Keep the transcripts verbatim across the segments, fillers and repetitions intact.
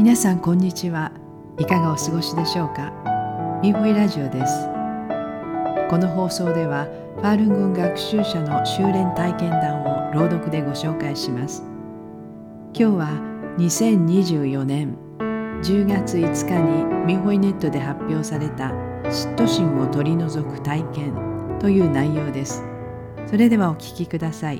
皆さんこんにちは。いかがお過ごしでしょうか。ミーホイラジオです。この放送ではファールンゴン学習者の修練体験談を朗読でご紹介します。今日はにせんにじゅうよねんじゅうがついつかにミーホイネットで発表された嫉妬心を取り除く体験という内容です。それではお聞きください。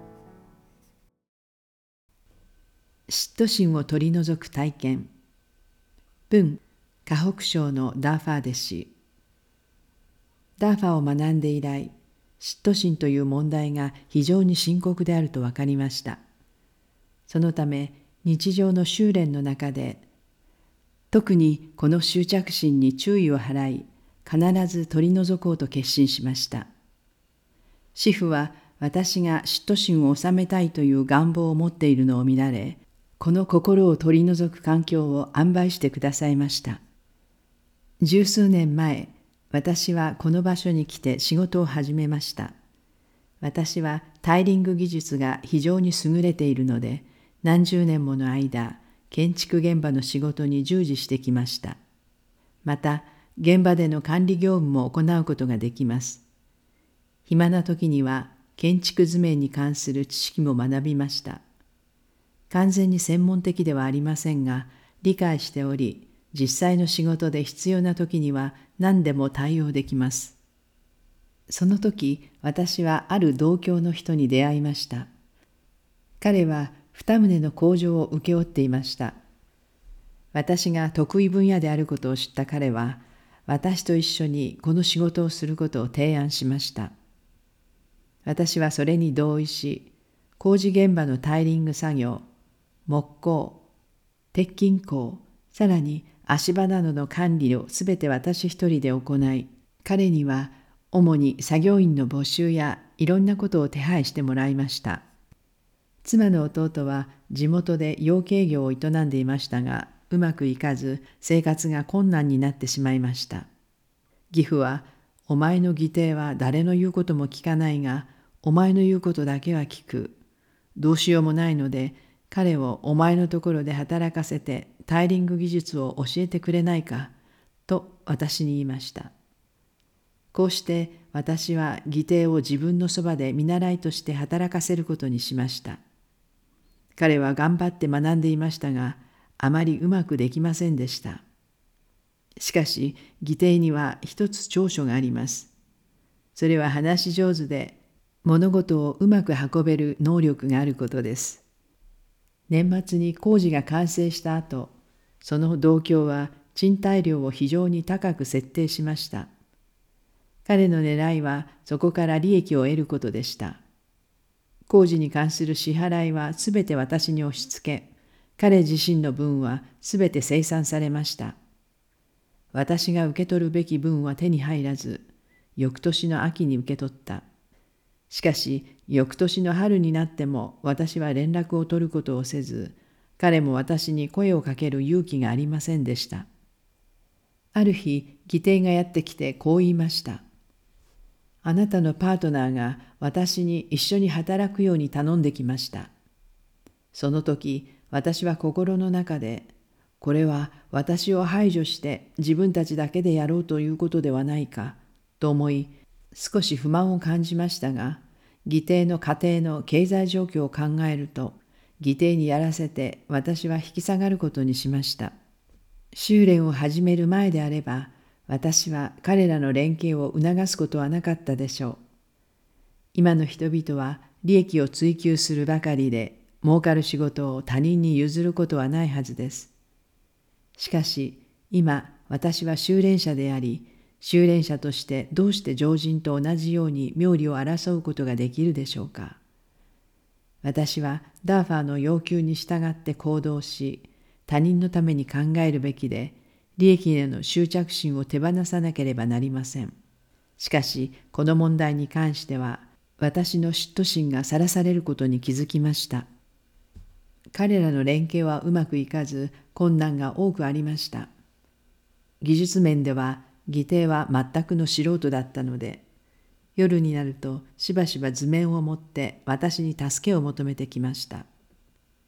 嫉妬心を取り除く体験。文、河北省のダーファー弟子。ダーファーを学んで以来、嫉妬心という問題が非常に深刻であると分かりました。そのため、日常の修練の中で、特にこの執着心に注意を払い、必ず取り除こうと決心しました。師父は私が嫉妬心を収めたいという願望を持っているのを見られ、この心を取り除く環境を安排してくださいました。十数年前、私はこの場所に来て仕事を始めました。私はタイリング技術が非常に優れているので、何十年もの間、建築現場の仕事に従事してきました。また、現場での管理業務も行うことができます。暇な時には、建築図面に関する知識も学びました。完全に専門的ではありませんが、理解しており、実際の仕事で必要な時には何でも対応できます。その時、私はある同郷の人に出会いました。彼は二棟の工場を請け負っていました。私が得意分野であることを知った彼は、私と一緒にこの仕事をすることを提案しました。私はそれに同意し、工事現場のタイリング作業、木工、鉄筋工、さらに足場などの管理をすべて私一人で行い、彼には主に作業員の募集やいろんなことを手配してもらいました。妻の弟は地元で養鶏業を営んでいましたが、うまくいかず生活が困難になってしまいました。義父は、お前の義弟は誰の言うことも聞かないが、お前の言うことだけは聞く。どうしようもないので、彼をお前のところで働かせてタイリング技術を教えてくれないか、と私に言いました。こうして私は義弟を自分のそばで見習いとして働かせることにしました。彼は頑張って学んでいましたが、あまりうまくできませんでした。しかし、義弟には一つ長所があります。それは話し上手で、物事をうまく運べる能力があることです。年末に工事が完成した後、その同郷は賃貸料を非常に高く設定しました。彼の狙いはそこから利益を得ることでした。工事に関する支払いはすべて私に押し付け、彼自身の分はすべて清算されました。私が受け取るべき分は手に入らず、翌年の秋に受け取った。しかし、翌年の春になっても私は連絡を取ることをせず、彼も私に声をかける勇気がありませんでした。ある日、義弟がやってきてこう言いました。あなたのパートナーが私に一緒に働くように頼んできました。その時、私は心の中で、これは私を排除して自分たちだけでやろうということではないか、と思い、少し不満を感じましたが、義弟の家庭の経済状況を考えると、義弟にやらせて私は引き下がることにしました。修練を始める前であれば、私は彼らの連携を促すことはなかったでしょう。今の人々は利益を追求するばかりで、儲かる仕事を他人に譲ることはないはずです。しかし、今私は修練者であり、修練者としてどうして常人と同じように妙理を争うことができるでしょうか。私はダーファーの要求に従って行動し、他人のために考えるべきで、利益への執着心を手放さなければなりません。しかし、この問題に関しては、私の嫉妬心がさらされることに気づきました。彼らの連携はうまくいかず、困難が多くありました。技術面では、義弟は全くの素人だったので、夜になるとしばしば図面を持って私に助けを求めてきました。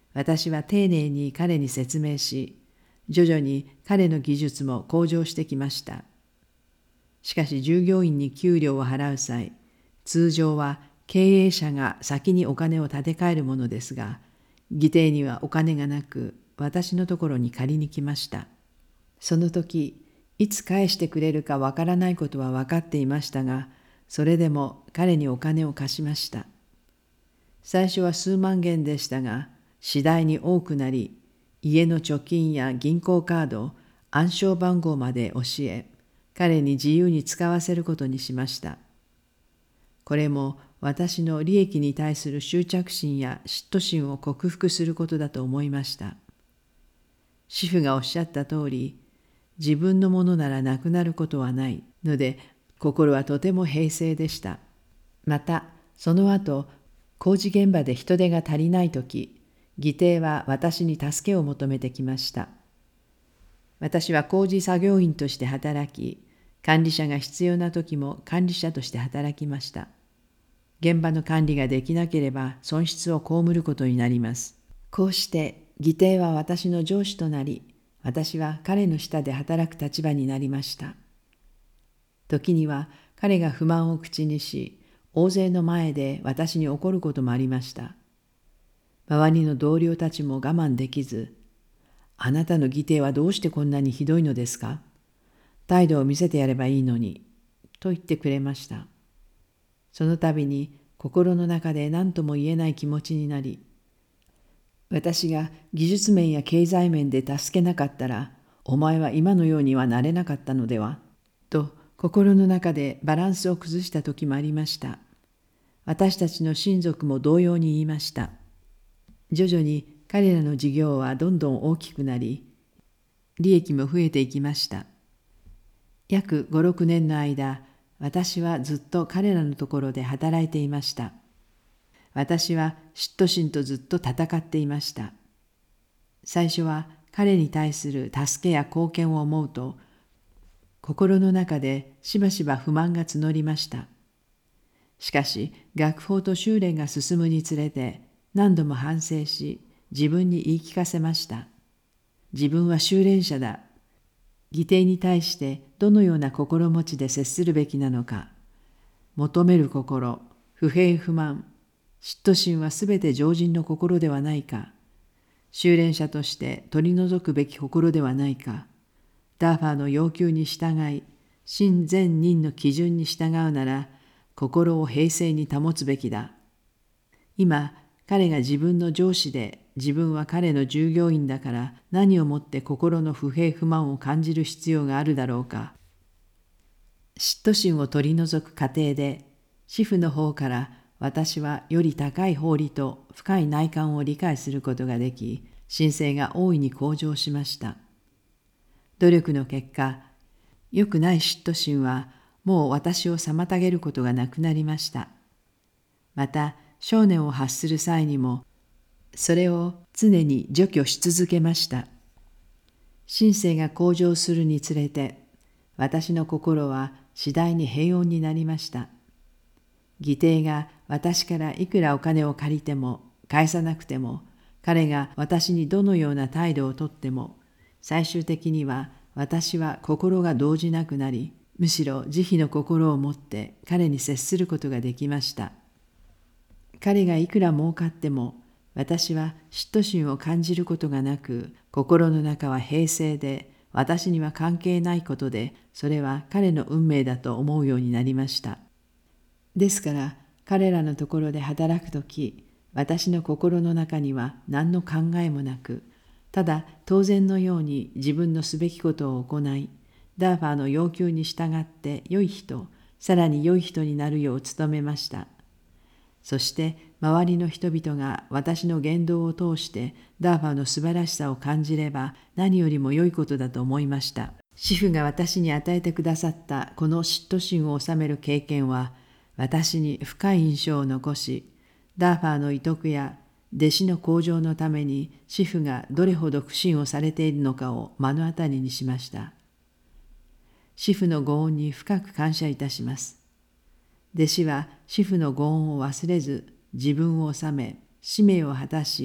私は丁寧に彼に説明し、徐々に彼の技術も向上してきました。しかし従業員に給料を払う際、通常は経営者が先にお金を立て替えるものですが、義弟にはお金がなく、私のところに借りに来ました。その時、いつ返してくれるかわからないことは分かっていましたが、それでも彼にお金を貸しました。最初は数万元でしたが、次第に多くなり、家の貯金や銀行カード、暗証番号まで教え、彼に自由に使わせることにしました。これも私の利益に対する執着心や嫉妬心を克服することだと思いました。主婦がおっしゃった通り、自分のものならなくなることはないので、心はとても平静でした。また、その後、工事現場で人手が足りないとき、義弟は私に助けを求めてきました。私は工事作業員として働き、管理者が必要なときも管理者として働きました。現場の管理ができなければ損失を被ることになります。こうして義弟は私の上司となり、私は彼の下で働く立場になりました。時には彼が不満を口にし、大勢の前で私に怒ることもありました。周りの同僚たちも我慢できず、あなたの義弟はどうしてこんなにひどいのですか？態度を見せてやればいいのに、と言ってくれました。その度に心の中で何とも言えない気持ちになり、私が技術面や経済面で助けなかったら、お前は今のようにはなれなかったのでは、と心の中でバランスを崩した時もありました。私たちの親族も同様に言いました。徐々に彼らの事業はどんどん大きくなり、利益も増えていきました。約ご、ろくねんの間、私はずっと彼らのところで働いていました。私は嫉妬心とずっと戦っていました。最初は彼に対する助けや貢献を思うと、心の中でしばしば不満が募りました。しかし、学法と修練が進むにつれて、何度も反省し、自分に言い聞かせました。自分は修練者だ。義弟に対してどのような心持ちで接するべきなのか。求める心、不平不満、嫉妬心はすべて常人の心ではないか。修練者として取り除くべき心ではないか。ダーファーの要求に従い、真善人の基準に従うなら、心を平静に保つべきだ。今、彼が自分の上司で、自分は彼の従業員だから何をもって心の不平不満を感じる必要があるだろうか。嫉妬心を取り除く過程で、主婦の方から私はより高い法理と深い内観を理解することができ、神性が大いに向上しました。努力の結果、良くない嫉妬心はもう私を妨げることがなくなりました。また、少年を発する際にも、それを常に除去し続けました。神性が向上するにつれて、私の心は次第に平穏になりました。義弟が私からいくらお金を借りても返さなくても、彼が私にどのような態度をとっても、最終的には私は心が動じなくなり、むしろ慈悲の心を持って彼に接することができました。彼がいくら儲かっても、私は嫉妬心を感じることがなく、心の中は平静で、私には関係ないことで、それは彼の運命だと思うようになりました。ですから、彼らのところで働くとき、私の心の中には何の考えもなく、ただ当然のように自分のすべきことを行い、ダーファーの要求に従って良い人、さらに良い人になるよう努めました。そして周りの人々が私の言動を通してダーファーの素晴らしさを感じれば何よりも良いことだと思いました。主婦が私に与えてくださったこの嫉妬心を収める経験は私に深い印象を残し、ダーファーの遺徳や弟子の向上のために主婦がどれほど苦心をされているのかを目の当たりにしました。主婦のご恩に深く感謝いたします。弟子は主婦のご恩を忘れず自分を治め、使命を果たし、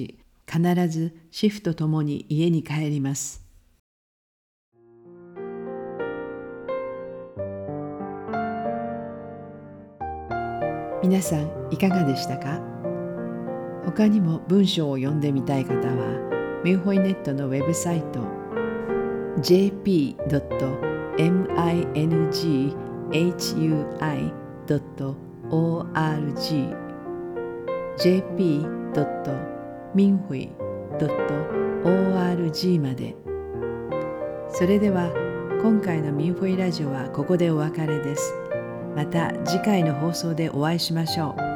必ずシフとともに家に帰ります。皆さんいかがでしたか？他にも文章を読んでみたい方は、ミンホイネットのウェブサイト ジェーピードットミンhui ドット オーアールジー ジェーピードットミンホイ ドット オーアールジー まで。それでは今回のミンホイラジオはここでお別れです。また次回の放送でお会いしましょう。